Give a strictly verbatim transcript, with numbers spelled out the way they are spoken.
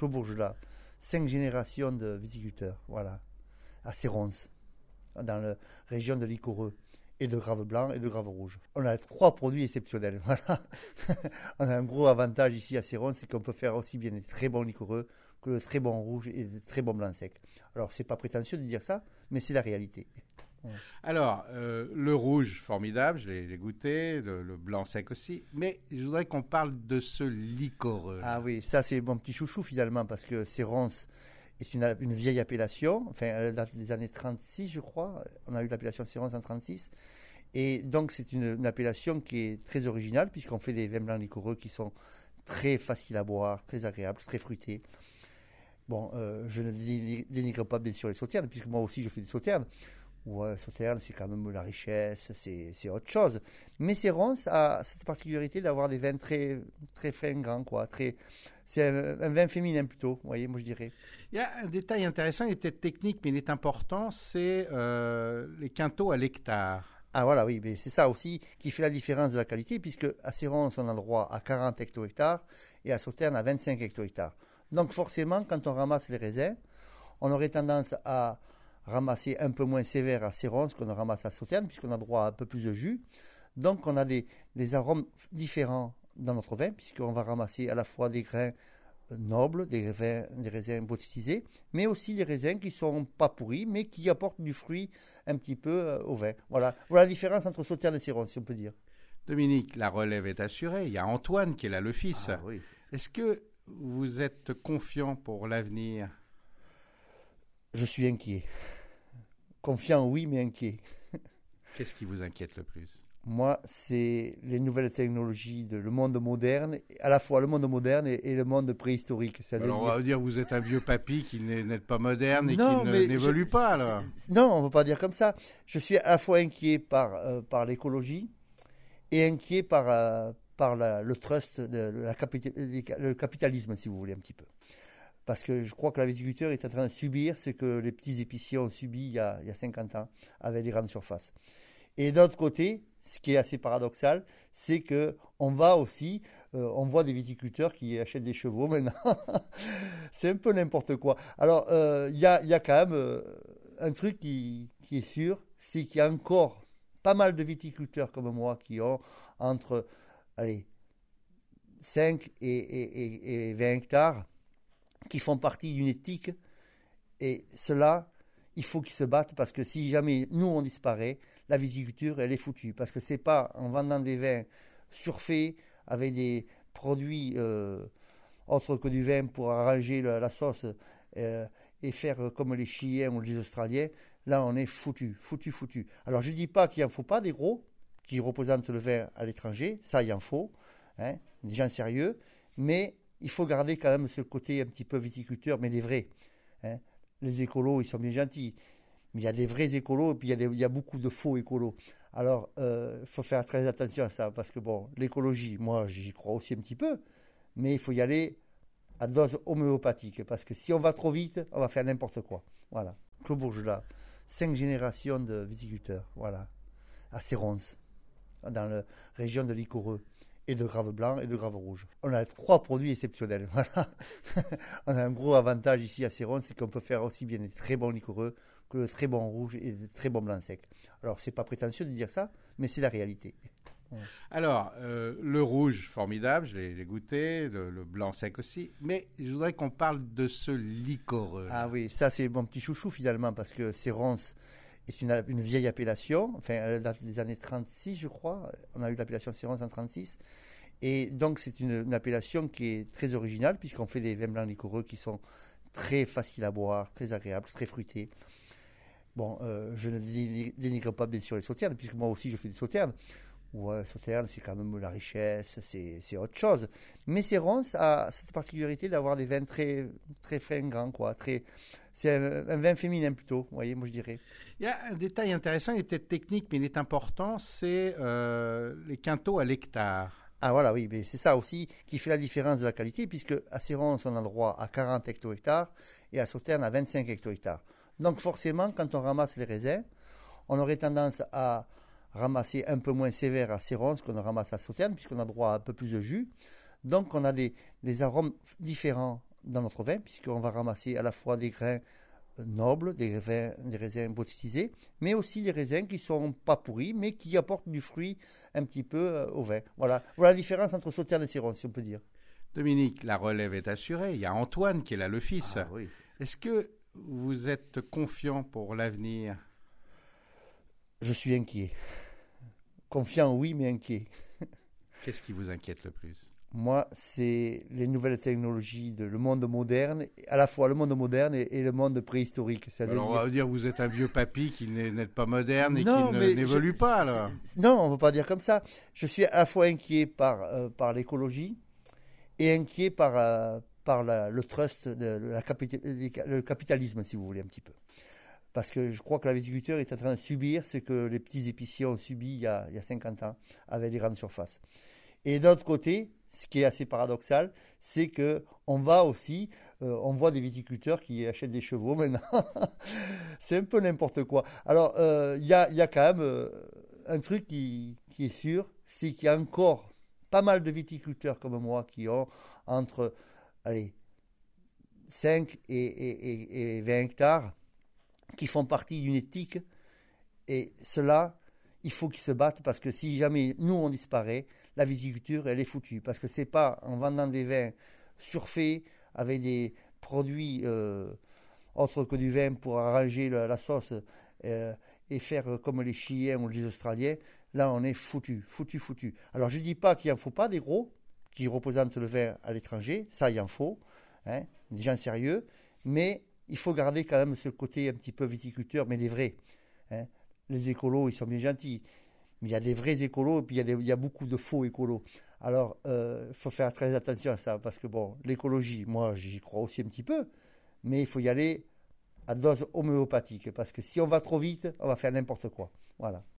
Clos Bourgelat, cinq générations de viticulteurs, voilà, à Sérons, dans la région de Liquoreux, et de Grave Blanc et de Grave Rouge. On a trois produits exceptionnels, voilà. On a un gros avantage ici à Sérons, c'est qu'on peut faire aussi bien des très bons liquoreux que de très bons rouges et de très bons blancs secs. Alors, c'est pas prétentieux de dire ça, mais c'est la réalité. Ouais. Alors, euh, le rouge, formidable, je l'ai, j'ai goûté, le, le blanc sec aussi, mais je voudrais qu'on parle de ce liquoreux. Ah oui, ça c'est mon petit chouchou finalement, parce que Sérons est une, une vieille appellation, enfin elle date des années trente-six je crois, on a eu l'appellation Sérons en trente-six, et donc c'est une, une appellation qui est très originale, puisqu'on fait des vins blancs liquoreux qui sont très faciles à boire, très agréables, très fruités. Bon, euh, je ne dénigre pas bien sûr les sauternes, puisque moi aussi je fais des sauternes. Ouais, Sauternes, c'est quand même la richesse, c'est, c'est autre chose. Mais Sérons a cette particularité d'avoir des vins très, très fringants, quoi. Très, c'est un, un vin féminin plutôt, vous voyez, moi je dirais. Il y a un détail intéressant, il est peut-être technique, mais il est important, c'est euh, les quintaux à l'hectare. Ah voilà, oui, mais c'est ça aussi qui fait la différence de la qualité, puisque à Sérons, on a le droit à quarante hecto-hectares et à Sauternes à vingt-cinq hecto-hectares. Donc forcément, quand on ramasse les raisins, on aurait tendance à ramasser un peu moins sévère à Sérons qu'on ramasse à Sauternes, puisqu'on a droit à un peu plus de jus. Donc on a des, des arômes différents dans notre vin, puisqu'on va ramasser à la fois des grains nobles, des, vins, des raisins botitisés, mais aussi des raisins qui ne sont pas pourris, mais qui apportent du fruit un petit peu au vin. Voilà, voilà la différence entre Sauternes et Sérons, si on peut dire. Dominique, la relève est assurée. Il y a Antoine qui est là, le fils. Ah, oui. Est-ce que vous êtes confiant pour l'avenir ? Je suis inquiet. Confiant, oui, mais inquiet. Qu'est-ce qui vous inquiète le plus ? Moi, c'est les nouvelles technologies, de, le monde moderne, à la fois le monde moderne et, et le monde préhistorique. Alors, on va dire que vous êtes un vieux papy qui n'est pas moderne et non, qui ne, n'évolue je, pas, alors. Non, on ne peut pas dire comme ça. Je suis à la fois inquiet par, euh, par l'écologie et inquiet par, euh, par la, le trust, de, de la capita- le capitalisme, si vous voulez, un petit peu. Parce que je crois que la viticulture est en train de subir ce que les petits épiciers ont subi il y a, il y a cinquante ans avec les grandes surfaces. Et d'un autre côté, ce qui est assez paradoxal, c'est qu'on va aussi, euh, on voit des viticulteurs qui achètent des chevaux maintenant. C'est un peu n'importe quoi. Alors, il euh, y, a, y a quand même euh, un truc qui, qui est sûr, c'est qu'il y a encore pas mal de viticulteurs comme moi qui ont entre allez, cinq et, et, et, et vingt hectares, qui font partie d'une éthique, et cela, il faut qu'ils se battent, parce que si jamais nous on disparaît, la viticulture elle est foutue, parce que c'est pas en vendant des vins surfaits avec des produits euh, autres que du vin pour arranger la, la sauce euh, et faire comme les Chiliens ou les Australiens, là on est foutu, foutu, foutu. Alors je dis pas qu'il en faut pas des gros qui représentent le vin à l'étranger, ça il en faut, hein, des gens sérieux, mais il faut garder quand même ce côté un petit peu viticulteur, mais des vrais. Hein. Les écolos, ils sont bien gentils. Mais il y a des vrais écolos et puis il y a, des, il y a beaucoup de faux écolos. Alors, il euh, faut faire très attention à ça. Parce que, bon, l'écologie, moi, j'y crois aussi un petit peu. Mais il faut y aller à dose homéopathique. Parce que si on va trop vite, on va faire n'importe quoi. Voilà. Clos Bourgelat, cinq générations de viticulteurs. Voilà. À Sérons, dans la région de Liquoreux. Et de Grave Blanc et de Grave Rouge. On a trois produits exceptionnels, voilà. On a un gros avantage ici à Sérons, c'est qu'on peut faire aussi bien des très bons liquoreux que de très bons rouges et de très bons blancs secs. Alors, c'est pas prétentieux de dire ça, mais c'est la réalité. Ouais. Alors, euh, le rouge, formidable, je l'ai, j'ai goûté, le, le blanc sec aussi, mais je voudrais qu'on parle de ce liquoreux. Ah oui, ça c'est mon petit chouchou finalement, parce que Sérons est une, une vieille appellation, enfin elle date des années trente-six je crois, on a eu l'appellation Sérons en trente-six, et donc c'est une, une appellation qui est très originale, puisqu'on fait des vins blancs liquoreux qui sont très faciles à boire, très agréables, très fruités. Bon, euh, je ne dénigre pas bien sûr les sauternes, puisque moi aussi je fais des sauternes. Ouais, Sauternes, c'est quand même la richesse, c'est, c'est autre chose. Mais Sérons a cette particularité d'avoir des vins très, très fringants, quoi. Très, c'est un, un vin féminin plutôt, vous voyez, moi je dirais. Il y a un détail intéressant, il est peut-être technique, mais il est important, c'est euh, les quintaux à l'hectare. Ah voilà, oui, mais c'est ça aussi qui fait la différence de la qualité, puisque à Sérons, on a le droit à quarante hecto-hectares et à Sauternes à vingt-cinq hecto-hectares. Donc forcément, quand on ramasse les raisins, on aurait tendance à ramasser un peu moins sévère à Sérons qu'on ramasse à Sauternes, puisqu'on a droit à un peu plus de jus. Donc on a des, des arômes différents dans notre vin, puisqu'on va ramasser à la fois des grains nobles, des raisins, des raisins bottitisés, mais aussi des raisins qui ne sont pas pourris, mais qui apportent du fruit un petit peu euh, au vin. Voilà. Voilà la différence entre Sauterne et Céron, si on peut dire. Dominique, la relève est assurée. Il y a Antoine qui est là, le fils. Ah, oui. Est-ce que vous êtes confiant pour l'avenir? Je suis inquiet. Confiant, oui, mais inquiet. Qu'est-ce qui vous inquiète le plus? Moi, c'est les nouvelles technologies, de, le monde moderne, à la fois le monde moderne et, et le monde préhistorique. Alors, on va dire que vous êtes un vieux papy qui n'est pas moderne et non, qui n'évolue pas, alors. Non, on ne peut pas dire comme ça. Je suis à la fois inquiet par, euh, par l'écologie et inquiet par, euh, par la, le trust, de, de la capital, le capitalisme, si vous voulez, un petit peu. Parce que je crois que la viticulture est en train de subir ce que les petits épiciers ont subi il y a, il y a cinquante ans avec les grandes surfaces. Et d'un autre côté, ce qui est assez paradoxal, c'est qu'on va aussi, euh, on voit des viticulteurs qui achètent des chevaux maintenant. C'est un peu n'importe quoi. Alors, il euh, y, a, y a quand même euh, un truc qui, qui est sûr, c'est qu'il y a encore pas mal de viticulteurs comme moi qui ont entre allez, cinq et, et, et, et vingt hectares qui font partie d'une éthique. Et cela, il faut qu'ils se battent parce que si jamais nous on disparaît, la viticulture elle est foutue. Parce que c'est pas en vendant des vins surfaits avec des produits euh, autres que du vin pour arranger la, la sauce euh, et faire comme les Chiliens ou les Australiens. Là on est foutu, foutu, foutu. Alors je dis pas qu'il en faut pas des gros qui représentent le vin à l'étranger, ça il en faut, hein, des gens sérieux, mais il faut garder quand même ce côté un petit peu viticulteur, mais des vrais. Hein. Les écolos, ils sont bien gentils. Mais il y a des vrais écolos et puis il y a, des, il y a beaucoup de faux écolos. Alors, il euh, faut faire très attention à ça parce que, bon, l'écologie, moi, j'y crois aussi un petit peu. Mais il faut y aller à dose homéopathique parce que si on va trop vite, on va faire n'importe quoi. Voilà.